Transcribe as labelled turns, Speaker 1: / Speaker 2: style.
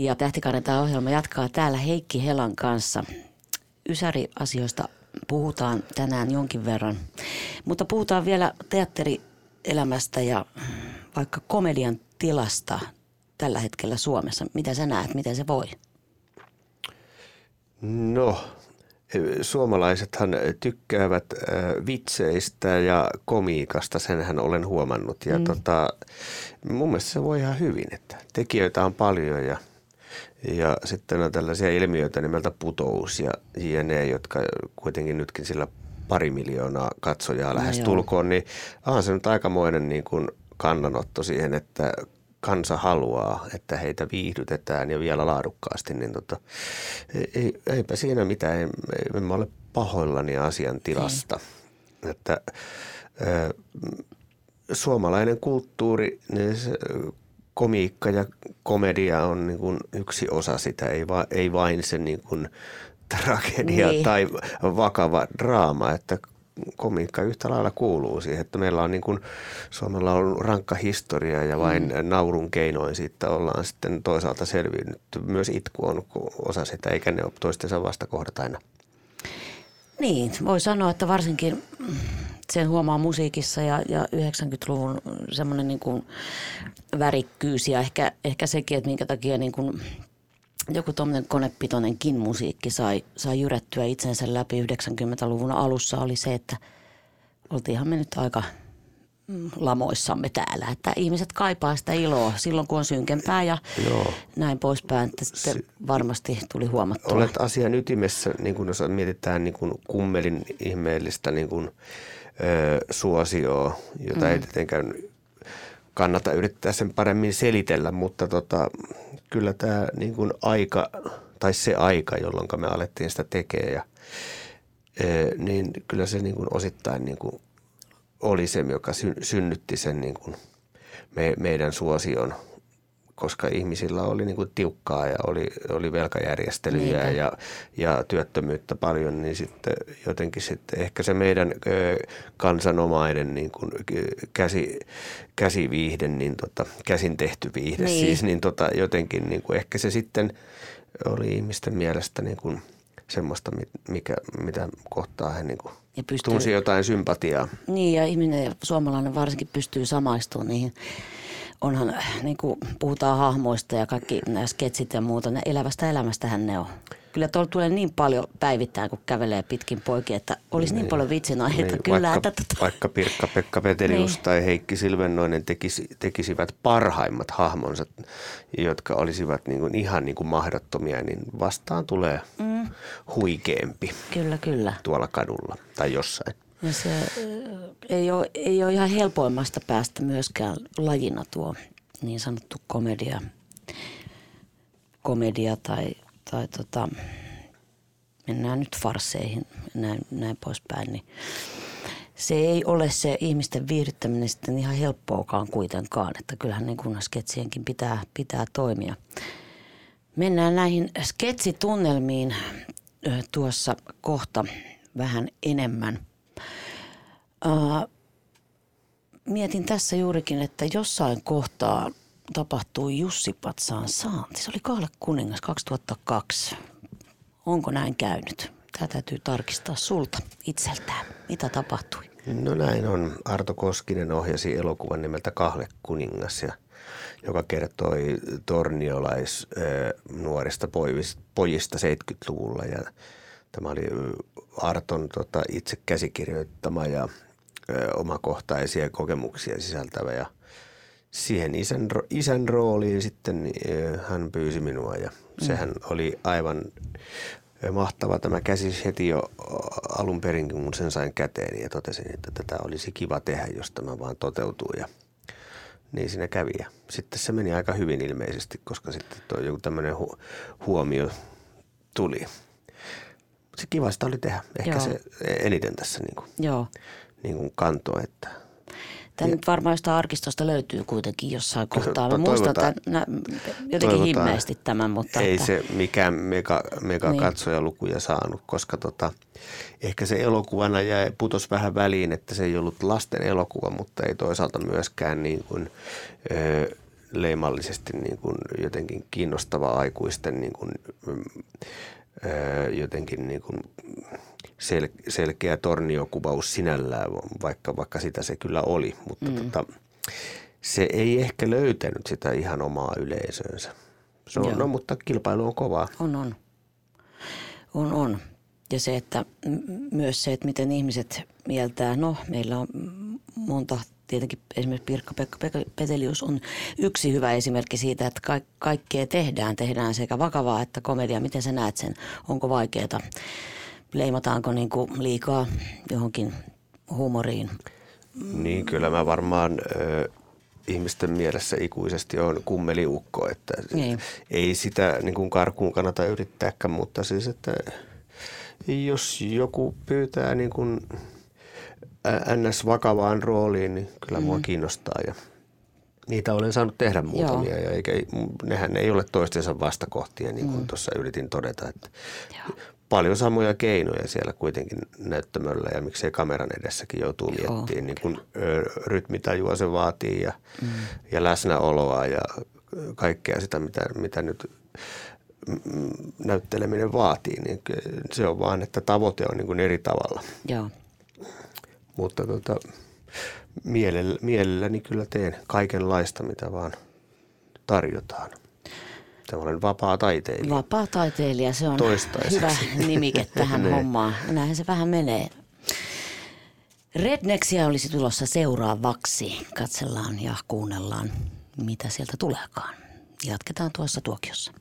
Speaker 1: Ja Tähtikarnetaan ohjelma jatkaa täällä Heikki Helan kanssa. Ysäri-asioista puhutaan tänään jonkin verran, mutta puhutaan vielä teatterielämästä ja vaikka komedian tilasta tällä hetkellä Suomessa. Mitä sä näet, miten se voi?
Speaker 2: No, suomalaisethan tykkäävät vitseistä ja komiikasta, senhän olen huomannut. Ja mun mielestä se voi ihan hyvin, että tekijöitä on paljon ja sitten on tällaisia ilmiöitä nimeltä putous ja jne, jotka kuitenkin nytkin sillä 2 miljoonaa katsojaa lähes tulkoon, niin onhan se nyt aikamoinen niin kuin kannanotto siihen, että kansa haluaa, että heitä viihdytetään ja vielä laadukkaasti, niin eipä siinä mitään, en mä ole pahoillani asian tilasta. Että suomalainen kulttuuri, niin se komiikka ja komedia on niin kuin yksi osa sitä, ei vain se niin kuin tragedia tai vakava draama, että komiikka yhtä lailla kuuluu siihen, että meillä on niin kuin, Suomella on rankka historia ja vain naurun keinoin siitä ollaan sitten toisaalta selvinnyt. Myös itku on osa sitä, eikä ne ole toistensa vastakohdat aina.
Speaker 1: Niin, voi sanoa, että varsinkin sen huomaa musiikissa ja 90-luvun semmoinen niin kuin värikkyys ja ehkä sekin, että minkä takia niin kuin joku tuommoinen konepitoinenkin musiikki sai jyrättyä itsensä läpi 90-luvun alussa oli se, että oltiinhan me nyt aika lamoissamme täällä. Että ihmiset kaipaa sitä iloa silloin, kun on synkempää ja näin poispäin. Että sitten varmasti tuli huomattua.
Speaker 2: Olet asian ytimessä, niin kun jos mietitään niin kun kummelin ihmeellistä niin kun, suosioa, jota ei tietenkään kannata yrittää sen paremmin selitellä, mutta kyllä tämä niin kuin aika, tai se aika, jolloin me alettiin sitä tekemään, niin kyllä se niin kuin osittain niin kuin oli se, joka synnytti sen niin kuin meidän suosion, koska ihmisillä oli niin kuin tiukkaa ja oli velkajärjestelyjä ja työttömyyttä paljon, niin sitten jotenkin sitten ehkä se meidän kansanomainen niin kuin käsiviihde, niin käsin tehty viihde siis, niin jotenkin niin kuin ehkä se sitten oli ihmisten mielestä niin kuin semmoista, mitä kohtaa he niin kuin tunsi jotain sympatiaa.
Speaker 1: Niin ja ihminen ja suomalainen varsinkin pystyy samaistumaan niihin. Onhan, niin kuin puhutaan hahmoista ja kaikki nämä sketsit ja muuta, ne elävästä elämästähän ne on. Kyllä tuolla tulee niin paljon päivittäin, kun kävelee pitkin poikin, että olisi niin paljon vitsin aiheita. Kyllä,
Speaker 2: vaikka Pirkka-Pekka Petelius tai Heikki Silvennoinen tekisivät parhaimmat hahmonsa, jotka olisivat niin kuin ihan niin kuin mahdottomia, niin vastaan tulee huikeampi.
Speaker 1: Kyllä. Tuolla
Speaker 2: kadulla tai jossain.
Speaker 1: Ja se ei ole ihan helpoimmasta päästä myöskään lajina tuo niin sanottu komedia tai mennään nyt farsseihin näin poispäin, niin se ei ole se ihmisten viihdyttäminen sitten ihan helppoakaan kuitenkaan, että kyllähän niin kuin sketsienkin pitää toimia. Mennään näihin sketsitunnelmiin tuossa kohta vähän enemmän. Mietin tässä juurikin, että jossain kohtaa tapahtui Jussi Patsaan saanti. Se oli Kahle kuningas 2002. Onko näin käynyt? Tämä täytyy tarkistaa sulta itseltään. Mitä tapahtui?
Speaker 2: No näin on. Arto Koskinen ohjasi elokuvan nimeltä Kahle kuningas, joka kertoi torniolais-nuorista pojista 70-luvulla. Ja tämä oli Arton itse käsikirjoittama ja omakohtaisia kokemuksia sisältävä ja siihen isän rooliin sitten hän pyysi minua ja sehän oli aivan mahtava. Tämä käsisi heti jo alun perin, kun sen sain käteen ja totesin, että tätä olisi kiva tehdä, jos tämä vaan toteutuu ja niin siinä kävi. Ja sitten se meni aika hyvin ilmeisesti, koska sitten joku tämmöinen huomio tuli. Se kiva sitä oli tehdä. Ehkä se eniten tässä niin kuin kantoi, että
Speaker 1: tämä nyt varmaan jostain arkistosta löytyy kuitenkin jossain kohtaa. Mä muistan jotenkin himmeästi tämän, mutta
Speaker 2: ei se mikään mega katsojalukuja saanut, koska ehkä se elokuvana putosi vähän väliin, että se ei ollut lasten elokuva, mutta ei toisaalta myöskään niin kuin leimallisesti niin kuin jotenkin kiinnostava aikuisten niin kuin, jotenkin niin kuin selkeä torniokuvaus sinällään, vaikka sitä se kyllä oli, mutta se ei ehkä löytänyt sitä ihan omaa yleisönsä. Se on, no, mutta kilpailu on kovaa.
Speaker 1: On. Ja se, että myös se, että miten ihmiset mieltää, no meillä on monta, tietenkin esimerkiksi Pirkka-Pekka Petelius on yksi hyvä esimerkki siitä, että kaikkea tehdään sekä vakavaa että komedia. Miten sä näet sen? Onko vaikeaa? Leimataanko niin kuin liikaa johonkin huumoriin?
Speaker 2: Niin, kyllä mä varmaan ihmisten mielessä ikuisesti on kummeliukko, että ei sitä niin kuin karkuun kannata yrittääkään, mutta siis, että jos joku pyytää niin kuin NS-vakavaan rooliin, niin kyllä mua kiinnostaa ja niitä olen saanut tehdä muutamia. Ja nehän ei ole toistensa vastakohtia, niin kuin tuossa yritin todeta, että paljon samoja keinoja siellä kuitenkin näyttämöllä ja miksei kameran edessäkin joutuu miettimään, niin kuin rytmitajua se vaatii ja läsnäoloa ja kaikkea sitä, mitä nyt näytteleminen vaatii, niin se on vaan, että tavoite on niin kuin eri tavalla.
Speaker 1: Joo.
Speaker 2: Mutta mielelläni kyllä teen kaikenlaista, mitä vaan tarjotaan. Olen vapaa taiteilija.
Speaker 1: Vapaa taiteilija, se on hyvä nimike tähän hommaan. Näinhän se vähän menee. Rednexiä olisi tulossa seuraavaksi. Katsellaan ja kuunnellaan, mitä sieltä tuleekaan. Jatketaan tuossa tuokiossa.